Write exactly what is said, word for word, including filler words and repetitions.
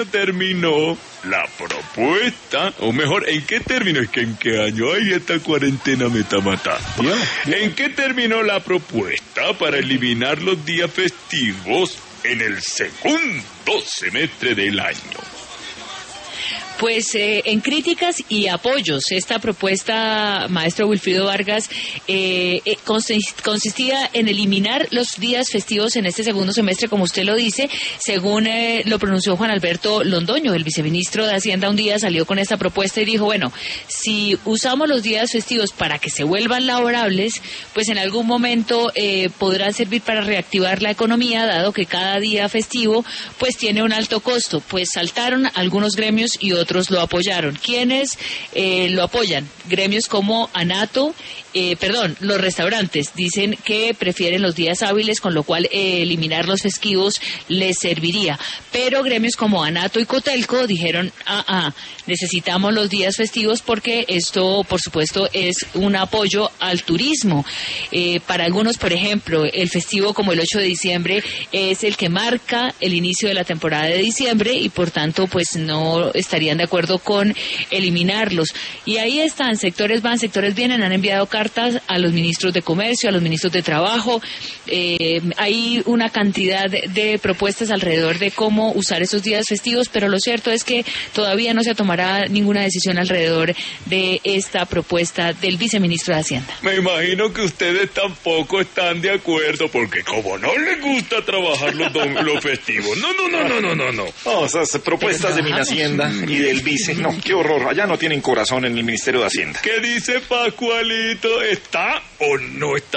terminó la propuesta, o mejor, ¿en qué terminó? Es que ¿en qué año? Ay, esta cuarentena me está matando. ¿En qué terminó la propuesta para eliminar los días festivos en el segundo semestre del año? Pues eh, en críticas y apoyos. Esta propuesta, maestro Wilfrido Vargas, eh, eh, consistía en eliminar los días festivos en este segundo semestre, como usted lo dice, según eh, lo pronunció Juan Alberto Londoño, el viceministro de Hacienda. Un día salió con esta propuesta y dijo, bueno, si usamos los días festivos para que se vuelvan laborables, pues en algún momento eh, podrán servir para reactivar la economía, dado que cada día festivo pues tiene un alto costo. Pues saltaron algunos gremios y otros lo apoyaron. ¿Quiénes eh, lo apoyan? Gremios como ANATO, eh, perdón, los restaurantes dicen que prefieren los días hábiles, con lo cual eh, eliminar los festivos les serviría. Pero gremios como ANATO y Cotelco dijeron, ah, ah, necesitamos los días festivos porque esto, por supuesto, es un apoyo al turismo. Eh, para algunos, por ejemplo, el festivo como el ocho de diciembre es el que marca el inicio de la temporada de diciembre y, por tanto, pues no estarían de acuerdo con eliminarlos. Y ahí están, sectores van, sectores vienen, han enviado cartas a los ministros de Comercio, a los ministros de Trabajo. Eh, hay una cantidad de propuestas alrededor de cómo usar esos días festivos, pero lo cierto es que todavía no se tomará ninguna decisión alrededor de esta propuesta del viceministro de Hacienda. Me imagino que ustedes tampoco están de acuerdo, porque como no les gusta trabajar los, dom- los festivos. No, no, no, no, no, no, no. No, esas propuestas de Hacienda y del vice, no, qué horror, allá no tienen corazón en el Ministerio de Hacienda. ¿Qué dice Pascualito? ¿Está o no está